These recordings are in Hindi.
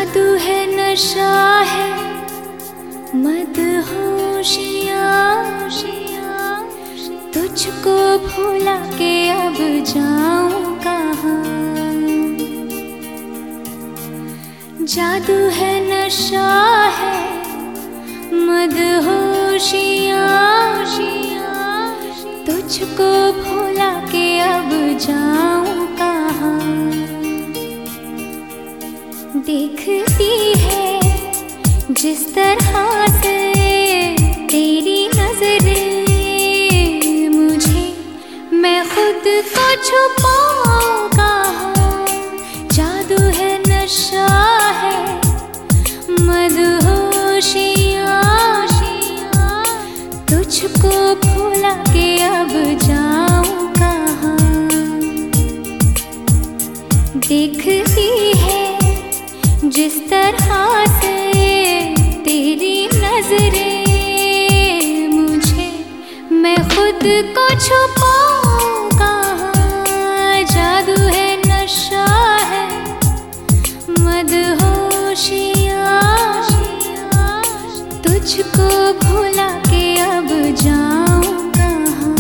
जादू है, नशा है, मदहोशियाँ, तुझको भुला के अब जाऊं कहाँ। जादू है, नशा है, मदहोशियाँ, तुझको भुला के अब जाऊं कहाँ। देखती है जिस तरह से तेरी नजरें मुझे, मैं खुद को छुपाऊं कहाँ। जादू है, नशा है, मदहोशियाँ, तुझको भुला के अब जाऊं कहाँ। देखती है जिस तरह से तेरी नजरें मुझे, मैं खुद को छुपाऊं कहाँ। जादू है, नशा है, मदहोशियाँ, तुझको भुला के अब जाऊं कहाँ।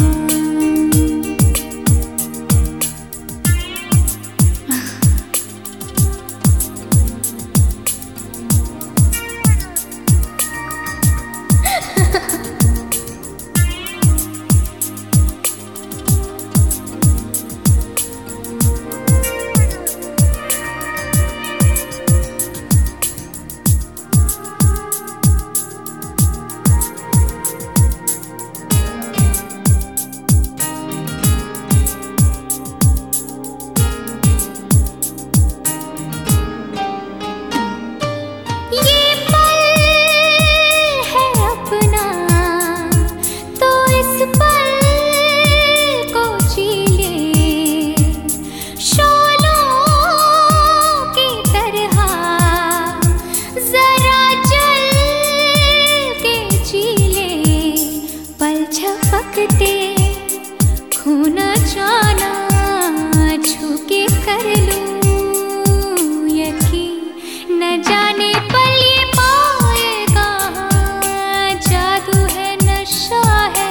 खोना जाना छू के कर लूं यकीन, न जाने पल ये पाए कहाँ। जादू है, नशा है,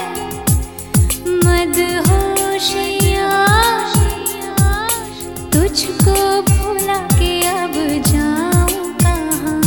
मदहोशियाँ, तुझको भुला के अब जाऊं कहाँ।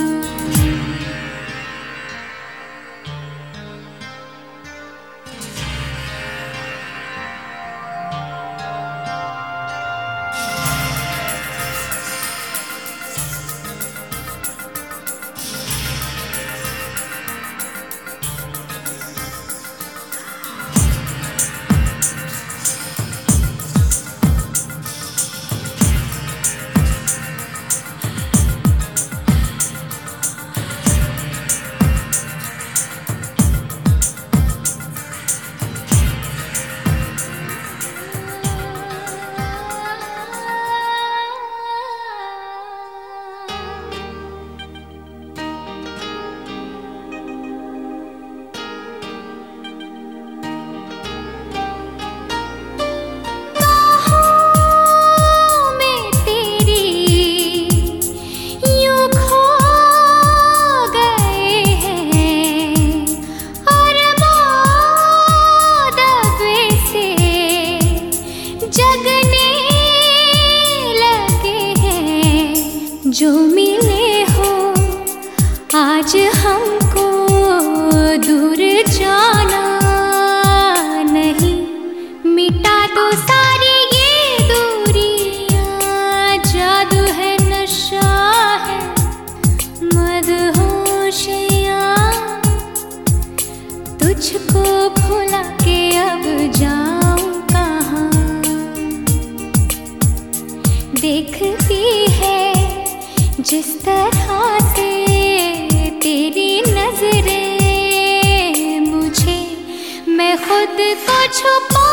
जो मिले हो आज हमको, दूर जाना नहीं, मिटा दो सारी ये दूरियां। जादू है, नशा है, मदहोशियाँ, तुझको भुला के अब जाऊं कहाँ। देखती है जिस तरह से तेरी नजरें मुझे, मैं खुद को छुपा